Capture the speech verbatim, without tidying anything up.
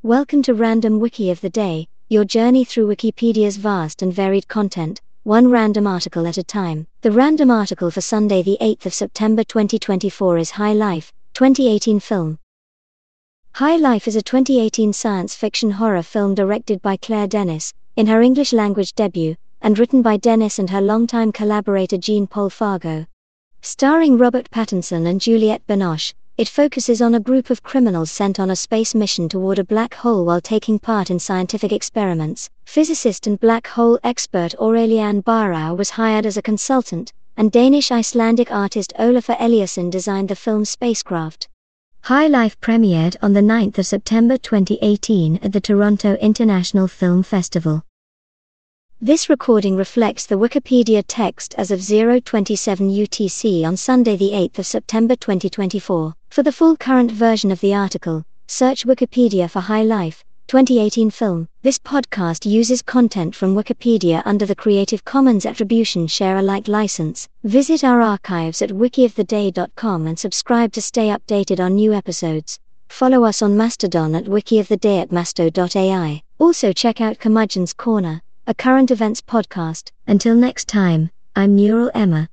Welcome to Random Wiki of the Day, your journey through Wikipedia's vast and varied content, one random article at a time. The random article for Sunday the eighth of September twenty twenty-four is High Life, twenty eighteen film. High Life is a twenty eighteen science fiction horror film directed by Claire Denis, in her English-language debut, and written by Denis and her longtime collaborator Jean-Paul Fargo. Starring Robert Pattinson and Juliette Binoche, it focuses on a group of criminals sent on a space mission toward a black hole while taking part in scientific experiments. Physicist and black hole expert Aurelian Barrau was hired as a consultant, and Danish-Icelandic artist Olafur Eliasson designed the film's spacecraft. High Life premiered on the ninth of September twenty eighteen at the Toronto International Film Festival. This recording reflects the Wikipedia text as of zero twenty-seven U T C on Sunday the eighth of September twenty twenty-four. For the full current version of the article, search Wikipedia for High Life, twenty eighteen film. This podcast uses content from Wikipedia under the Creative Commons Attribution Share Alike license. Visit our archives at wiki of the day dot com and subscribe to stay updated on new episodes. Follow us on Mastodon at wikioftheday at masto dot A I. Also check out Curmudgeon's Corner, a current events podcast. Until next time, I'm Neural Emma.